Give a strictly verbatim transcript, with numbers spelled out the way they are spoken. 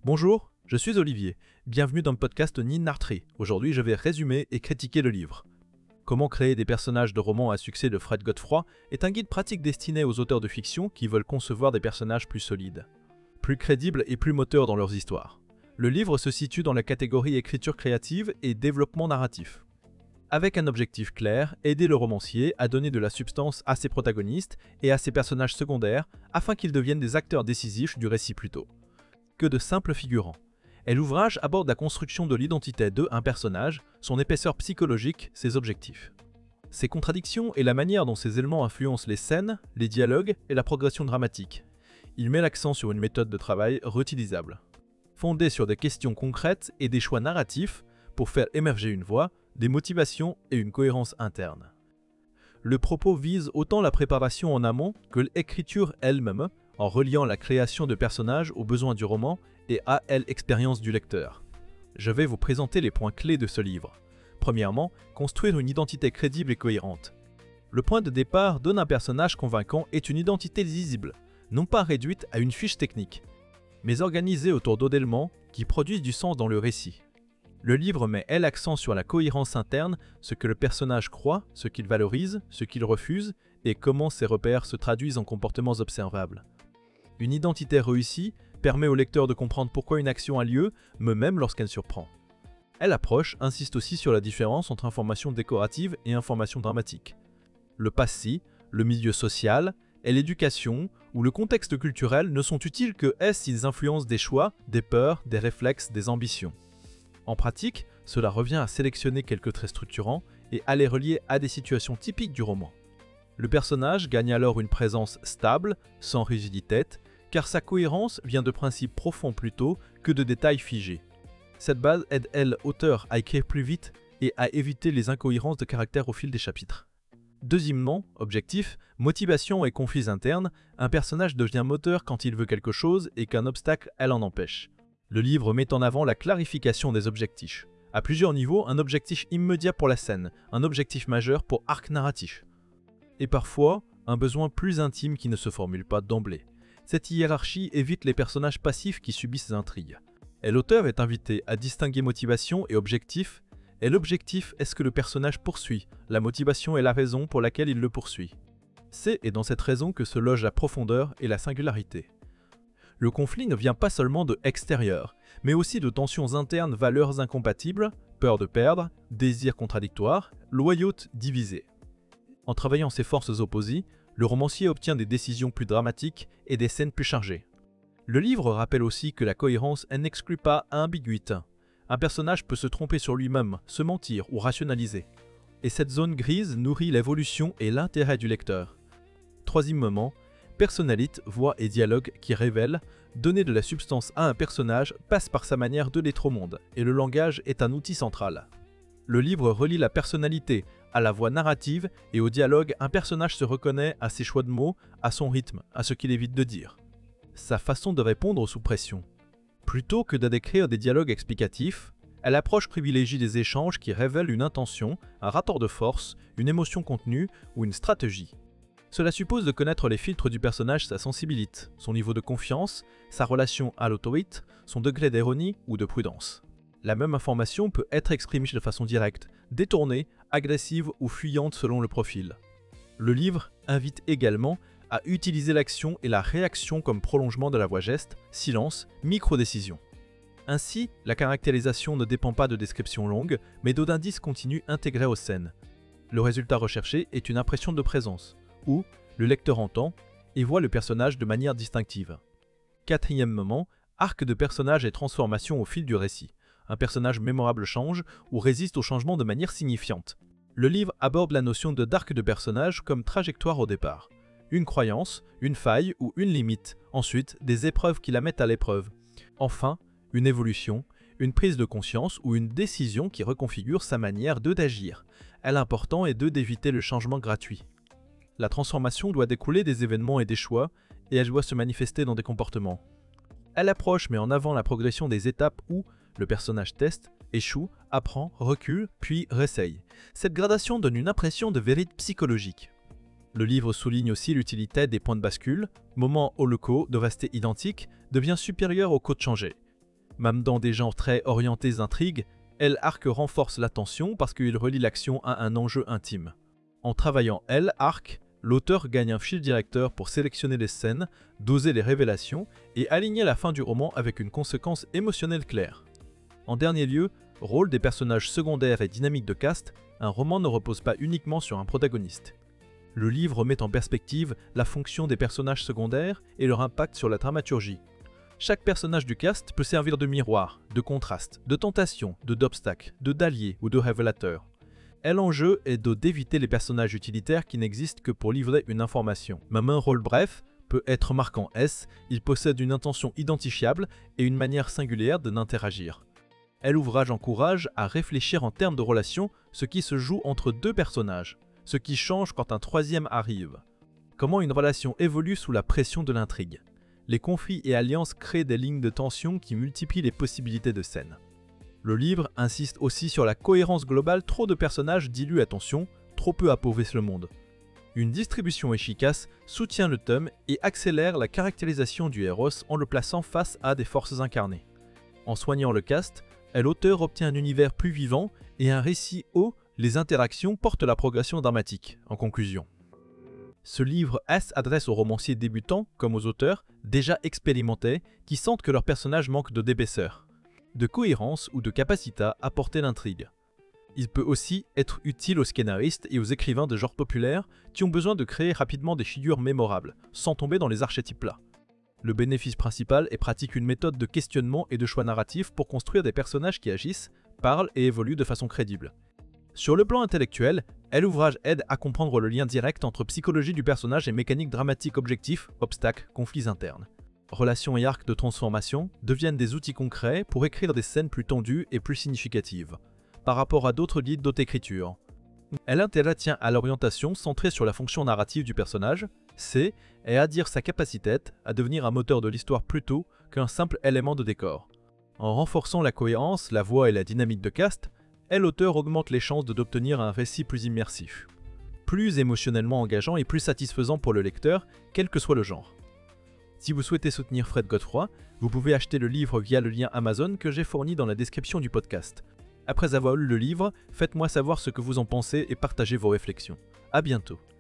Bonjour, je suis Olivier. Bienvenue dans le podcast Ninartry. Aujourd'hui, je vais résumer et critiquer le livre. Comment créer des personnages de romans à succès de Fred Godefroy est un guide pratique destiné aux auteurs de fiction qui veulent concevoir des personnages plus solides, plus crédibles et plus moteurs dans leurs histoires. Le livre se situe dans la catégorie écriture créative et développement narratif. Avec un objectif clair, aider le romancier à donner de la substance à ses protagonistes et à ses personnages secondaires afin qu'ils deviennent des acteurs décisifs du récit plutôt que de simples figurants. Et l'ouvrage aborde la construction de l'identité de un personnage, son épaisseur psychologique, ses objectifs. Ses contradictions et la manière dont ces éléments influencent les scènes, les dialogues et la progression dramatique. Il met l'accent sur une méthode de travail réutilisable, fondée sur des questions concrètes et des choix narratifs pour faire émerger une voix, des motivations et une cohérence interne. Le propos vise autant la préparation en amont que l'écriture elle-même, en reliant la création de personnages aux besoins du roman et à l'expérience du lecteur. Je vais vous présenter les points clés de ce livre. Premièrement, construire une identité crédible et cohérente. Le point de départ d'un personnage convaincant est une identité lisible, non pas réduite à une fiche technique, mais organisée autour d'éléments qui produisent du sens dans le récit. Le livre met l'accent sur la cohérence interne, ce que le personnage croit, ce qu'il valorise, ce qu'il refuse, et comment ces repères se traduisent en comportements observables. Une identité réussie permet au lecteur de comprendre pourquoi une action a lieu, même lorsqu'elle surprend. Elle approche insiste aussi sur la différence entre information décorative et information dramatique. Le passé, le milieu social et l'éducation ou le contexte culturel ne sont utiles que s'ils influencent des choix, des peurs, des réflexes, des ambitions. En pratique, cela revient à sélectionner quelques traits structurants et à les relier à des situations typiques du roman. Le personnage gagne alors une présence stable, sans rigidité, car sa cohérence vient de principes profonds plutôt que de détails figés. Cette base aide elle l'auteur à écrire plus vite et à éviter les incohérences de caractère au fil des chapitres. Deuxièmement, objectif, motivation et conflits internes, un personnage devient moteur quand il veut quelque chose et qu'un obstacle elle en empêche. Le livre met en avant la clarification des objectifs. À plusieurs niveaux, un objectif immédiat pour la scène, un objectif majeur pour arc narratif. Et parfois, un besoin plus intime qui ne se formule pas d'emblée. Cette hiérarchie évite les personnages passifs qui subissent ces intrigues. Et l'auteur est invité à distinguer motivation et objectif, et l'objectif est ce que le personnage poursuit, la motivation est la raison pour laquelle il le poursuit. C'est et dans cette raison que se loge la profondeur et la singularité. Le conflit ne vient pas seulement de extérieur, mais aussi de tensions internes, valeurs incompatibles, peur de perdre, désirs contradictoires, loyauté divisée. En travaillant ces forces opposées, le romancier obtient des décisions plus dramatiques et des scènes plus chargées. Le livre rappelle aussi que la cohérence n'exclut pas ambiguïté. Un personnage peut se tromper sur lui-même, se mentir ou rationaliser. Et cette zone grise nourrit l'évolution et l'intérêt du lecteur. Troisièmement, personnalité, voix et dialogue qui révèlent, donner de la substance à un personnage passe par sa manière de l'être au monde, et le langage est un outil central. Le livre relie la personnalité à la voix narrative et au dialogue, un personnage se reconnaît à ses choix de mots, à son rythme, à ce qu'il évite de dire. Sa façon de répondre sous pression. Plutôt que de décrire des dialogues explicatifs, elle approche privilégie des échanges qui révèlent une intention, un rapport de force, une émotion contenue ou une stratégie. Cela suppose de connaître les filtres du personnage, sa sensibilité, son niveau de confiance, sa relation à l'autorité, son degré d'ironie ou de prudence. La même information peut être exprimée de façon directe, détournée, agressive ou fuyante selon le profil. Le livre invite également à utiliser l'action et la réaction comme prolongement de la voix-geste, silence, micro-décision. Ainsi, la caractérisation ne dépend pas de descriptions longues, mais d'indices continus intégrés aux scènes. Le résultat recherché est une impression de présence, où le lecteur entend et voit le personnage de manière distinctive. Quatrièmement, arc de personnage et transformation au fil du récit. Un personnage mémorable change ou résiste au changement de manière signifiante. Le livre aborde la notion de d'arc de personnage comme trajectoire au départ. Une croyance, une faille ou une limite, ensuite des épreuves qui la mettent à l'épreuve. Enfin, une évolution, une prise de conscience ou une décision qui reconfigure sa manière de d'agir. L'important est de d'éviter le changement gratuit. La transformation doit découler des événements et des choix, et elle doit se manifester dans des comportements. Elle approche met en avant la progression des étapes où le personnage teste, échoue, apprend, recule, puis réessaye. Cette gradation donne une impression de vérité psychologique. Le livre souligne aussi l'utilité des points de bascule, moment où le code, de rester identique, devient supérieur au code changé. Même dans des genres très orientés intrigues, Elle Arc renforce l'attention parce qu'il relie l'action à un enjeu intime. En travaillant Elle Arc, l'auteur gagne un fil directeur pour sélectionner les scènes, doser les révélations et aligner la fin du roman avec une conséquence émotionnelle claire. En dernier lieu, rôle des personnages secondaires et dynamique de cast, un roman ne repose pas uniquement sur un protagoniste. Le livre met en perspective la fonction des personnages secondaires et leur impact sur la dramaturgie. Chaque personnage du cast peut servir de miroir, de contraste, de tentation, de d'obstacle, de d'allié ou de révélateur. Et l'enjeu est de d'éviter les personnages utilitaires qui n'existent que pour livrer une information. Même un rôle bref peut être marquant S, il possède une intention identifiable et une manière singulière de n'interagir. Et l'ouvrage encourage à réfléchir en termes de relations ce qui se joue entre deux personnages, ce qui change quand un troisième arrive. Comment une relation évolue sous la pression de l'intrigue. Les conflits et alliances créent des lignes de tension qui multiplient les possibilités de scène. Le livre insiste aussi sur la cohérence globale, trop de personnages diluent l'attention, trop peu appauvrissent le monde. Une distribution efficace soutient le tome et accélère la caractérisation du héros en le plaçant face à des forces incarnées. En soignant le cast, l'auteur obtient un univers plus vivant et un récit où les interactions portent la progression dramatique. En conclusion, ce livre s'adresse aux romanciers débutants comme aux auteurs déjà expérimentés qui sentent que leur personnage manque de d'épaisseur, de cohérence ou de capacité à porter l'intrigue. Il peut aussi être utile aux scénaristes et aux écrivains de genre populaire qui ont besoin de créer rapidement des figures mémorables, sans tomber dans les archétypes plats. Le bénéfice principal est pratique une méthode de questionnement et de choix narratifs pour construire des personnages qui agissent, parlent et évoluent de façon crédible. Sur le plan intellectuel, l'ouvrage aide à comprendre le lien direct entre psychologie du personnage et mécanique dramatique objectifs, obstacles, conflits internes. Relations et arcs de transformation deviennent des outils concrets pour écrire des scènes plus tendues et plus significatives, par rapport à d'autres guides d'autre écriture. L'intérêt tient à l'orientation centrée sur la fonction narrative du personnage, c'est et à dire sa capacité à devenir un moteur de l'histoire plutôt qu'un simple élément de décor. En renforçant la cohérence, la voix et la dynamique de cast, l'auteur augmente les chances d'obtenir un récit plus immersif, plus émotionnellement engageant et plus satisfaisant pour le lecteur, quel que soit le genre. Si vous souhaitez soutenir Fred Godefroy, vous pouvez acheter le livre via le lien Amazon que j'ai fourni dans la description du podcast. Après avoir lu le livre, faites-moi savoir ce que vous en pensez et partagez vos réflexions. À bientôt.